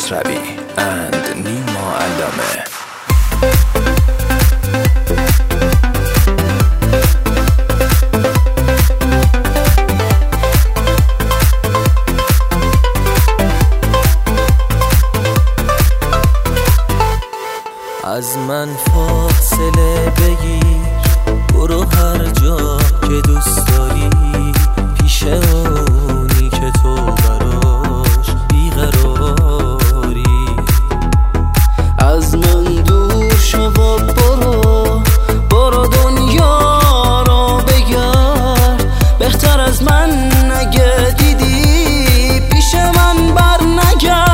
خسروی and نیما علامه. از من فاصله بگیر، برو هر جا که دوست داری، پیش اونی که تو براش بیقراری. از من دور شو و برو دنیا رو بگرد، بهتر از من نگه دیدی پیش من بر نگرد.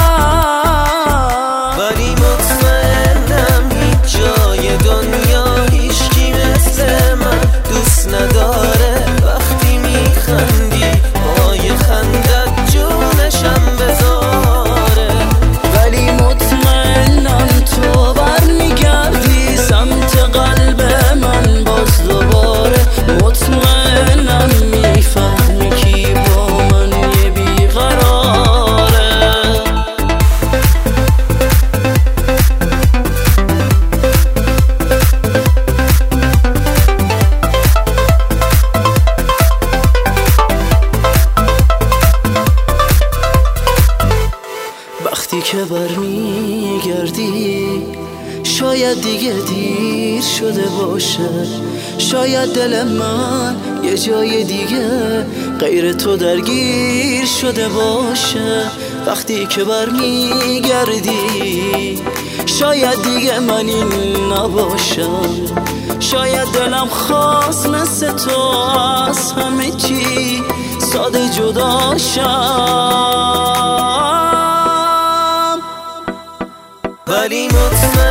وقتی که برمیگردی شاید دیگه دیر شده باشه، شاید دل من یه جای دیگه غیر تو درگیر شده باشه. وقتی که برمیگردی شاید دیگه من این نباشم، شاید دلم خواست مثل تو از همه چی ساده جدا شم، ولی مطمئن